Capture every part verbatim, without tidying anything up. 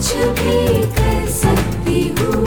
कुछ भी कर सकती हूँ,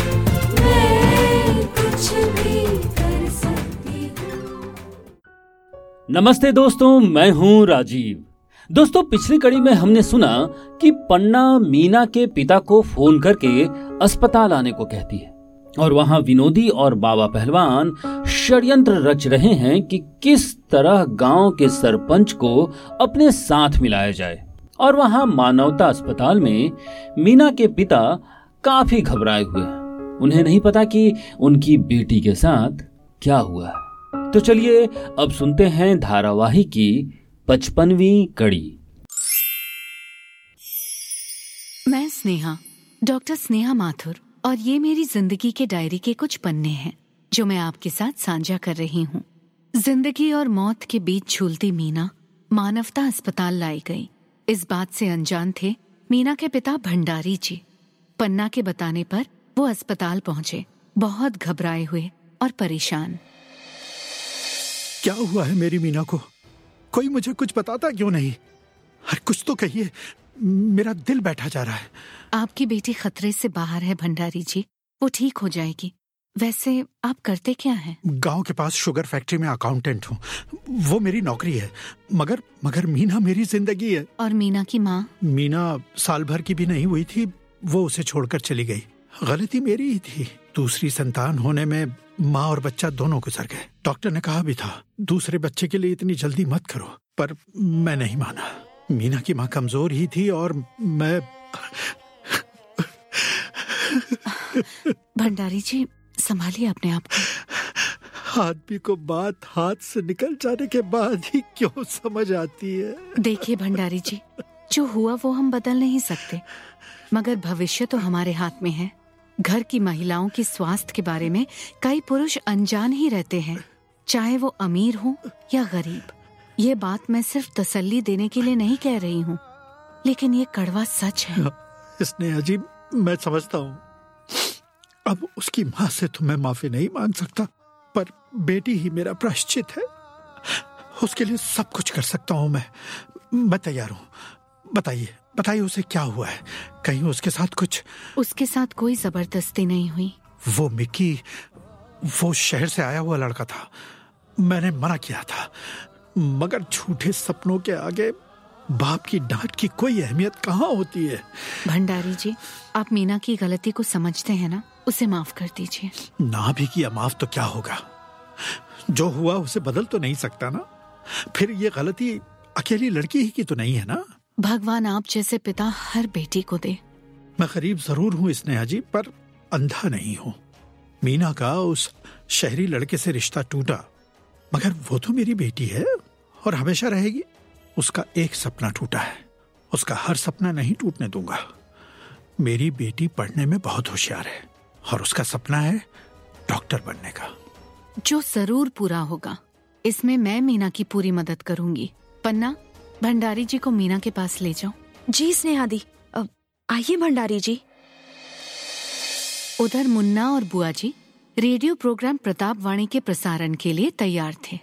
मैं कुछ भी कर सकती हूँ। नमस्ते दोस्तों, मैं हूँ राजीव। दोस्तों, पिछली कड़ी में हमने सुना कि पन्ना मीना के पिता को फोन करके अस्पताल आने को कहती है और वहां विनोदी और बाबा पहलवान षड्यंत्र रच रहे हैं कि किस तरह गांव के सरपंच को अपने साथ मिलाया जाए। और वहां मानवता अस्पताल में मीना के पिता काफी घबराए हुए हैं। उन्हें नहीं पता कि उनकी बेटी के साथ क्या हुआ है। तो चलिए अब सुनते हैं धारावाहिक की पचपनवीं कड़ी। मैं स्नेहा, डॉक्टर स्नेहा माथुर, और ये मेरी जिंदगी के डायरी के कुछ पन्ने हैं जो मैं आपके साथ साझा कर रही हूँ। जिंदगी और मौत के बीच झूलती मीना मानवता अस्पताल लाई गई। इस बात से अनजान थे मीना के पिता भंडारी जी। पन्ना के बताने पर वो अस्पताल पहुंचे, बहुत घबराए हुए और परेशान। क्या हुआ है मेरी मीना को? कोई मुझे कुछ बताता क्यों नहीं? हर कुछ तो कहिए, मेरा दिल बैठा जा रहा है। आपकी बेटी खतरे से बाहर है भंडारी जी, वो ठीक हो जाएगी। वैसे आप करते क्या हैं? गांव के पास शुगर फैक्ट्री में अकाउंटेंट हूँ, वो मेरी नौकरी है। मगर मगर मीना मेरी जिंदगी है। और मीना की माँ? मीना साल भर की भी नहीं हुई थी, वो उसे छोड़कर चली गई। गलती मेरी ही थी। दूसरी संतान होने में माँ और बच्चा दोनों गुजर गए। डॉक्टर ने कहा भी था दूसरे बच्चे के लिए इतनी जल्दी मत करो, पर मैं नहीं माना। मीना की माँ कमजोर ही थी और मैं भंडारी जी, संभालिए अपने आप को। आदमी को बात हाथ से निकल जाने के बाद ही क्यों समझ आती है? देखिए भंडारी जी, जो हुआ वो हम बदल नहीं सकते, मगर भविष्य तो हमारे हाथ में है। घर की महिलाओं के स्वास्थ्य के बारे में कई पुरुष अनजान ही रहते हैं, चाहे वो अमीर हो या गरीब। ये बात मैं सिर्फ तसल्ली देने के लिए नहीं कह रही हूँ, लेकिन ये कड़वा सच है। इसने अजीब, मैं समझता हूँ। अब उसकी माँ से तो मैं माफी नहीं मांग सकता, पर बेटी ही मेरा प्रायश्चित है। उसके लिए सब कुछ कर सकता हूँ मैं। मैं तैयार हूँ। बताइए बताइए उसे क्या हुआ है? कहीं उसके साथ कुछ? उसके साथ कोई जबरदस्ती नहीं हुई। वो मिक्की, वो शहर से आया हुआ लड़का था। मैंने मना किया था, मगर झूठे सपनों के आगे बाप की डांट की कोई अहमियत कहाँ होती है? भंडारी जी, आप मीना की गलती को समझते हैं ना, उसे माफ कर दीजिए। ना भी किया माफ तो क्या होगा? जो हुआ उसे बदल तो नहीं सकता ना। फिर ये गलती अकेली लड़की ही की तो नहीं है ना। भगवान आप जैसे पिता हर बेटी को दे। मैं गरीब जरूर हूँ स्नेहा जी, पर अंधा नहीं हूँ। मीना का उस शहरी लड़के से रिश्ता टूटा, मगर वो तो मेरी बेटी है और हमेशा रहेगी। उसका एक सपना टूटा है, उसका हर सपना नहीं टूटने दूंगा। मेरी बेटी पढ़ने में बहुत होशियार है और उसका सपना है डॉक्टर बनने का, जो जरूर पूरा होगा। इसमें मैं मीना की पूरी मदद करूंगी। पन्ना, भंडारी जी को मीना के पास ले जाओ। जी स्नेहा दी, आइए भंडारी जी। उधर मुन्ना और बुआ जी रेडियो प्रोग्राम प्रताप वाणी के प्रसारण के लिए तैयार थे।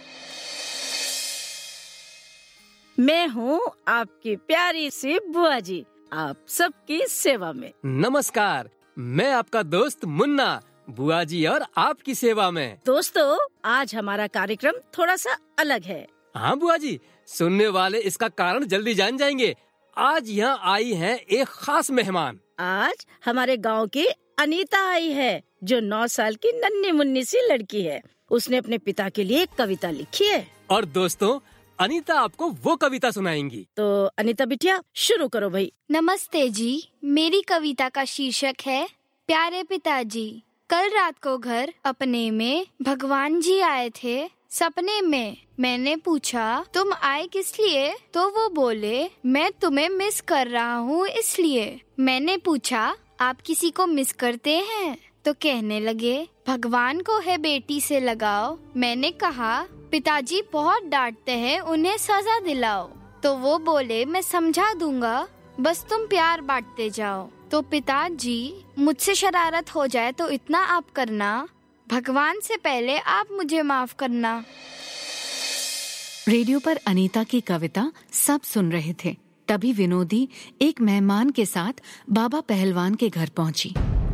मैं हूँ आपकी प्यारी सी बुआ जी, आप सबकी सेवा में। नमस्कार, मैं आपका दोस्त मुन्ना, बुआ जी और आपकी सेवा में। दोस्तों, आज हमारा कार्यक्रम थोड़ा सा अलग है। हाँ बुआ जी, सुनने वाले इसका कारण जल्दी जान जाएंगे। आज यहाँ आई है एक खास मेहमान। आज हमारे गांव की अनीता आई है, जो नौ साल की नन्ही मुन्नी सी लड़की है। उसने अपने पिता के लिए एक कविता लिखी है। और दोस्तों, अनीता आपको वो कविता सुनाएंगी। तो अनीता बिटिया, शुरू करो भाई। नमस्ते जी, मेरी कविता का शीर्षक है प्यारे पिताजी। कल रात को घर अपने में भगवान जी आए थे सपने में। मैंने पूछा तुम आए किस लिए, तो वो बोले मैं तुम्हें मिस कर रहा हूँ इसलिए। मैंने पूछा आप किसी को मिस करते हैं, तो कहने लगे भगवान को है बेटी से लगाओ। मैंने कहा पिताजी बहुत डांटते हैं, उन्हें सजा दिलाओ। तो वो बोले मैं समझा दूंगा, बस तुम प्यार बांटते जाओ। तो पिताजी मुझसे शरारत हो जाए तो इतना आप करना, भगवान से पहले आप मुझे माफ करना। रेडियो पर अनीता की कविता सब सुन रहे थे। तभी विनोदी एक मेहमान के साथ बाबा पहलवान के घर पहुंची।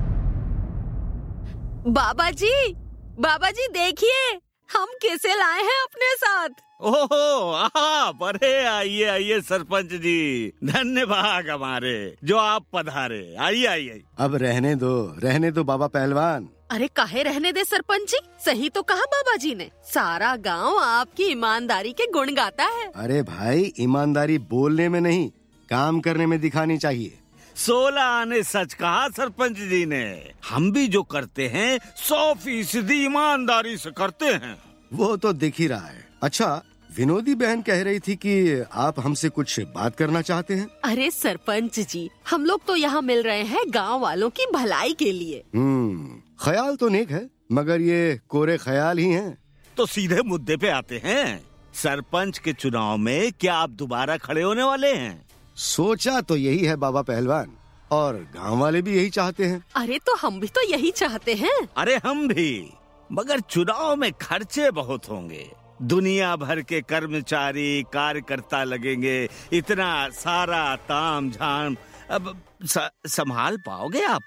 बाबा जी, बाबा जी देखिए, हम किसे लाए हैं अपने साथ। ओहो, आप, अरे आइए आइए सरपंच जी, धन्यवाद हमारे जो आप पधारे। आइए आइए। अब रहने दो, रहने दो बाबा पहलवान। अरे काहे रहने दे सरपंच जी, सही तो कहा बाबा जी ने, सारा गांव आपकी ईमानदारी के गुण गाता है। अरे भाई, ईमानदारी बोलने में नहीं, काम करने में दिखानी चाहिए। सोलह आने सच कहा सरपंच जी ने। हम भी जो करते हैं सौ फीसदी ईमानदारी से करते हैं। वो तो दिख ही रहा है। अच्छा, विनोदी बहन कह रही थी कि आप हमसे कुछ बात करना चाहते हैं। अरे सरपंच जी, हम लोग तो यहाँ मिल रहे हैं गांव वालों की भलाई के लिए। हम्म, ख्याल तो नेक है, मगर ये कोरे ख्याल ही हैं। तो सीधे मुद्दे पे आते हैं। सरपंच के चुनाव में क्या आप दोबारा खड़े होने वाले हैं? सोचा तो यही है बाबा पहलवान, और गांव वाले भी यही चाहते हैं। अरे तो हम भी तो यही चाहते हैं। अरे हम भी, मगर चुनाव में खर्चे बहुत होंगे। दुनिया भर के कर्मचारी कार्यकर्ता लगेंगे, इतना सारा ताम झाम, अब संभाल पाओगे आप?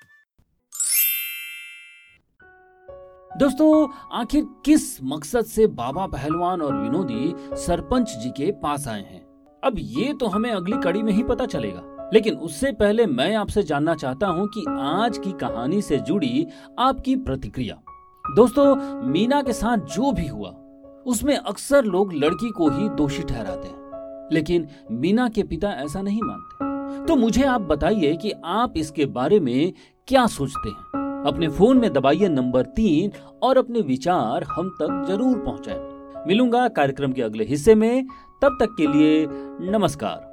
दोस्तों, आखिर किस मकसद से बाबा पहलवान और विनोदी सरपंच जी के पास आए हैं, अब ये तो हमें अगली कड़ी में ही पता चलेगा। लेकिन उससे पहले मैं आपसे जानना चाहता हूं कि आज की कहानी से जुड़ी आपकी प्रतिक्रिया। दोस्तों, मीना के साथ जो भी हुआ उसमें अक्सर लोग लड़की को ही दोषी ठहराते हैं, लेकिन मीना के पिता ऐसा नहीं मानते। तो मुझे आप बताइए कि आप इसके बारे में क्या सोचते हैं। अपने फोन में दबाइए नंबर तीन और अपने विचार हम तक जरूर पहुंचाएं। मिलूंगा कार्यक्रम के अगले हिस्से में, तब तक के लिए नमस्कार।